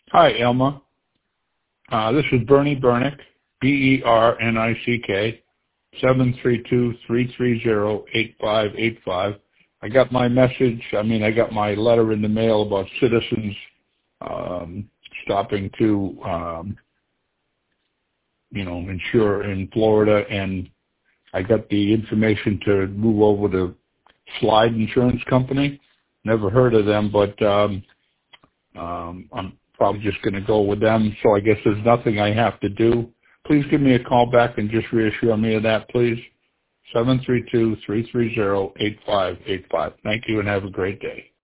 Hi, Elma. This is Bernie Bernick, B-E-R-N-I-C-K, 732-330-8585. I got my message, I got my letter in the mail about Citizens stopping to, insure in Florida, and I got the information to move over to Slide Insurance Company. Never heard of them, but I'm probably just going to go with them, so I guess there's nothing I have to do. Please give me a call back and just reassure me of that, please. 732-330-8585. Thank you and have a great day.